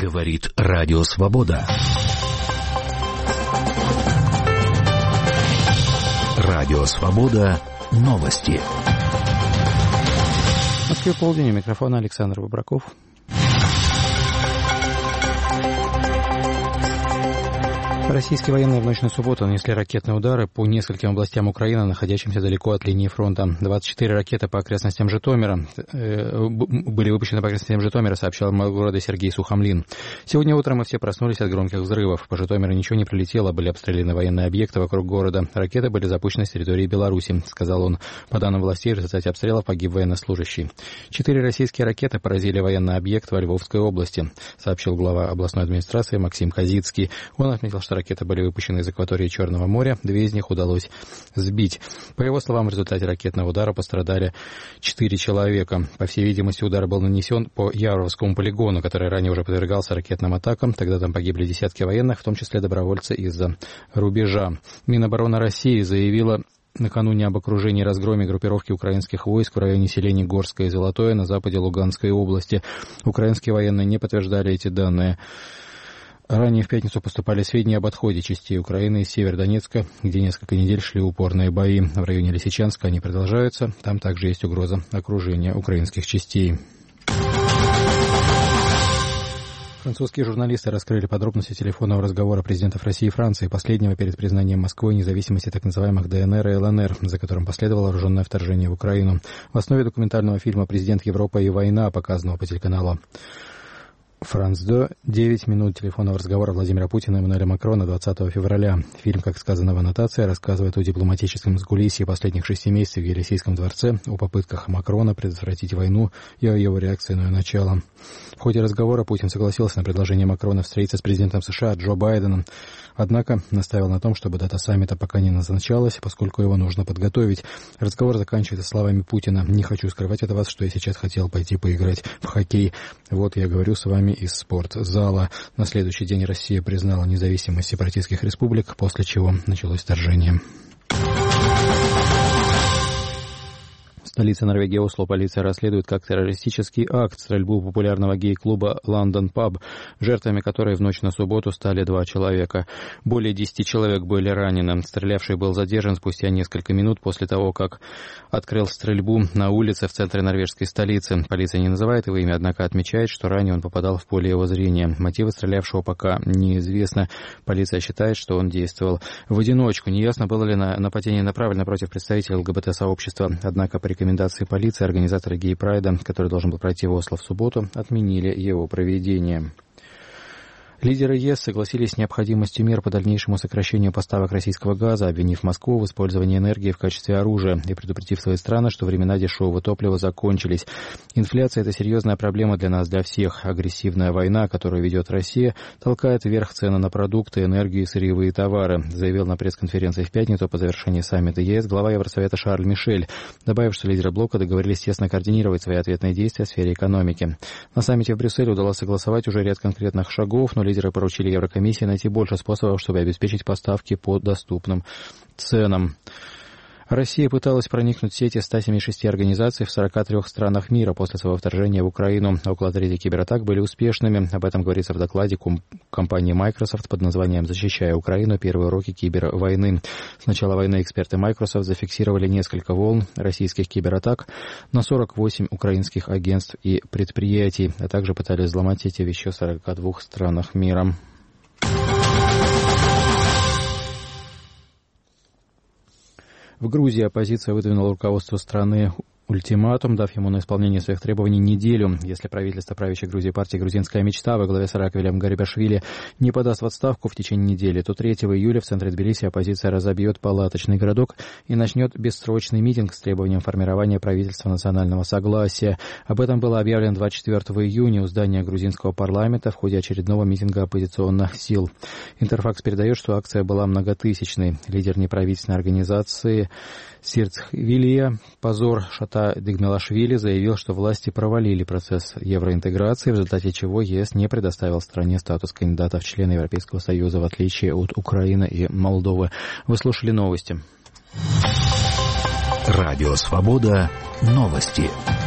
Говорит Радио Свобода. Радио Свобода. Новости. В Москве полдень. У микрофона Александр Бобраков. Российские военные в ночь на субботу нанесли ракетные удары по нескольким областям Украины, находящимся далеко от линии фронта. 24 ракеты по окрестностям Житомира были выпущены по окрестностям Житомира, сообщал мэр города Сергей Сухомлин. Сегодня утром мы все проснулись от громких взрывов. По Житомиру ничего не прилетело, были обстреляны военные объекты вокруг города. Ракеты были запущены с территории Беларуси, сказал он. По данным властей, в результате обстрелов погиб военнослужащий. 4 российские ракеты поразили военный объект во Львовской области, сообщил глава областной администрации Максим Козицкий. Он отметил, что ракеты были выпущены из акватории Черного моря, 2 из них удалось сбить. По его словам, в результате ракетного удара пострадали 4 человека. По всей видимости, удар был нанесен по Яровскому полигону, который ранее уже подвергался ракетным атакам. Тогда там погибли десятки военных, в том числе добровольцы из-за рубежа. Минобороны России заявила накануне об окружении и разгроме группировки украинских войск в районе селений Горское и Золотое на западе Луганской области. Украинские военные не подтверждали эти данные. Ранее в пятницу поступали сведения об отходе частей Украины из Северодонецка, где несколько недель шли упорные бои. В районе Лисичанска они продолжаются. Там также есть угроза окружения украинских частей. Французские журналисты раскрыли подробности телефонного разговора президентов России и Франции, последнего перед признанием Москвой независимости так называемых ДНР и ЛНР, за которым последовало вооруженное вторжение в Украину. В основе документального фильма «Президент Европы и война», показанного по телеканалу «Франс 2», 9 минут телефонного разговора Владимира Путина и Эммануэля Макрона 20 февраля. Фильм, как сказано в аннотации, рассказывает о дипломатическом закулисье последних 6 месяцев в Елисейском дворце, о попытках Макрона предотвратить войну и о его реакции на ее начало. В ходе разговора Путин согласился на предложение Макрона встретиться с президентом США Джо Байденом, однако наставил на том, чтобы дата саммита пока не назначалась, поскольку его нужно подготовить. Разговор заканчивается словами Путина: «Не хочу скрывать от вас, что я сейчас хотел пойти поиграть в хоккей. Вот я говорю с вами из спортзала». На следующий день Россия признала независимость сепаратистских республик, после чего началось вторжение. В столице Норвегии Осло полиция расследует как террористический акт стрельбу популярного гей-клуба «Лондон Паб», жертвами которой в ночь на субботу стали 2 человека. Более 10 человек были ранены. Стрелявший был задержан спустя несколько минут после того, как открыл стрельбу на улице в центре норвежской столицы. Полиция не называет его имя, однако отмечает, что ранее он попадал в поле его зрения. Мотивы стрелявшего пока неизвестны. Полиция считает, что он действовал в одиночку. Неясно, было ли нападение направлено против представителей ЛГБТ-сообщества. Однако по рекомендации полиции организаторы гей-прайда, который должен был пройти в Осло в субботу, отменили его проведение. Лидеры ЕС согласились с необходимостью мер по дальнейшему сокращению поставок российского газа, обвинив Москву в использовании энергии в качестве оружия и предупредив свои страны, что времена дешевого топлива закончились. Инфляция – это серьезная проблема для нас, для всех. Агрессивная война, которую ведет Россия, толкает вверх цены на продукты, энергию и сырьевые товары, заявил на пресс-конференции в пятницу по завершении саммита ЕС глава Евросовета Шарль Мишель, добавив, что лидеры блока договорились тесно координировать свои ответные действия в сфере экономики. На саммите в Брюсселе удалось согласовать уже ряд конкретных шагов, но лидеры поручили Еврокомиссии найти больше способов, чтобы обеспечить поставки по доступным ценам. Россия пыталась проникнуть в сети 176 организаций в 43 странах мира после своего вторжения в Украину. Около трети кибератак были успешными. Об этом говорится в докладе компании Microsoft под названием «Защищая Украину. Первые уроки кибервойны». С начала войны эксперты Microsoft зафиксировали несколько волн российских кибератак на 48 украинских агентств и предприятий, а также пытались взломать сети в еще 42 странах мира. В Грузии оппозиция выдвинула руководству страны ультиматум, дав ему на исполнение своих требований неделю. Если правительство правящей Грузии партии «Грузинская мечта» во главе с Ираквилем Гарибашвили не подаст в отставку в течение недели, то 3 июля в центре Тбилиси оппозиция разобьет палаточный городок и начнет бессрочный митинг с требованием формирования правительства национального согласия. Об этом было объявлено 24 июня у здания грузинского парламента в ходе очередного митинга оппозиционных сил. Интерфакс передает, что акция была многотысячной. Лидер неправительственной организации Сирцхвилия Позор Шата Дегмелашвили заявил, что власти провалили процесс евроинтеграции, в результате чего ЕС не предоставил стране статус кандидата в члены Европейского Союза, в отличие от Украины и Молдовы. Вы слушали новости. Радио Свобода. Новости.